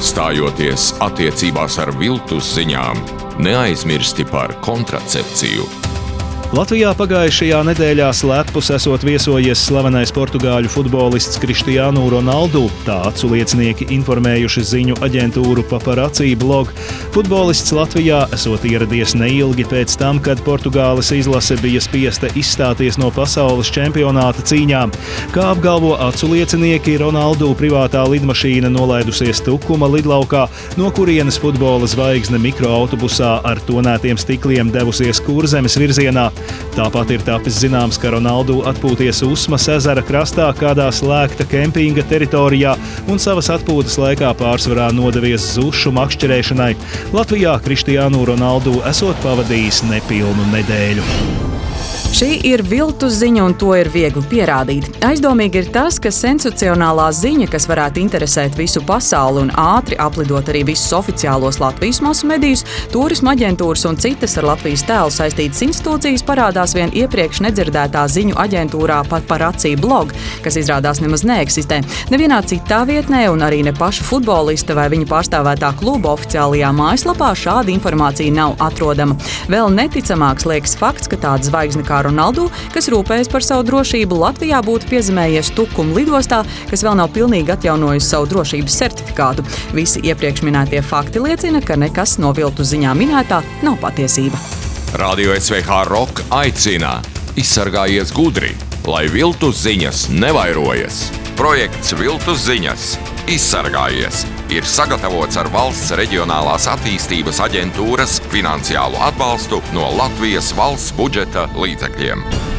Stājoties attiecībās ar viltus ziņām, neaizmirsti par kontracepciju. Latvijā pagājušajā nedēļā slepus esot viesojies slavenais portugāļu futbolists Cristiano Ronaldo, tā acu liecinieki informējuši ziņu aģentūru Paparazzi blog. Futbolists Latvijā esot ieradies neilgi pēc tam, kad Portugāles izlase bija spiesta izstāties no pasaules čempionāta cīņām. Kā apgalvo acu liecinieki, Ronaldo privātā lidmašīna nolaidusies Tukuma lidlaukā, no kurienes futbola zvaigzne mikroautobusā ar tonētiem stikliem devusies Kurzemes virzienā. Tāpat ir tapis zināms, ka Ronaldo atpūties Usmas ezera krastā kādā slēgta kempinga teritorijā un savas atpūtas laikā pārsvarā nodevies zušu makšķerēšanai. Latvijā Cristiano Ronaldo esot pavadījis nepilnu nedēļu. Šī ir viltus ziņa, un to ir viegli pierādīt. Aizdomīgi ir tas, ka sensacionālā ziņa, kas varētu interesēt visu pasauli un ātri aplidot arī visus oficiālos Latvijas masu medijus, turisma aģentūras un citas ar Latvijas tēlu saistītas institūcijas parādās vien iepriekš nedzirdētā ziņu aģentūrā Paparazzi blog, kas izrādās nemaz neeksistē. Nevienā citā vietnē un arī ne paša futbolista vai viņa pārstāvētā kluba oficiālajā mājaslapā šāda informācija nav atrodama. Vēl neticamāks liekas fakts, ka tāda zvaigzne kā Ronaldo, kas rūpējas par savu drošību, Latvijā būtu piezemējies Tukuma lidostā, kas vēl nav pilnīgi atjaunojusi savu drošības certifikātu. Visi iepriekš minētie fakti liecina, ka nekas no viltus ziņā minētā nav patiesība. Radio SVH Rock aicina: izsargājies gudri, lai viltus ziņas nevairojas. Projekts Viltus ziņas – izsargājies ir sagatavots ar Valsts reģionālās attīstības aģentūras finansiālu atbalstu no Latvijas valsts budžeta līdzekļiem.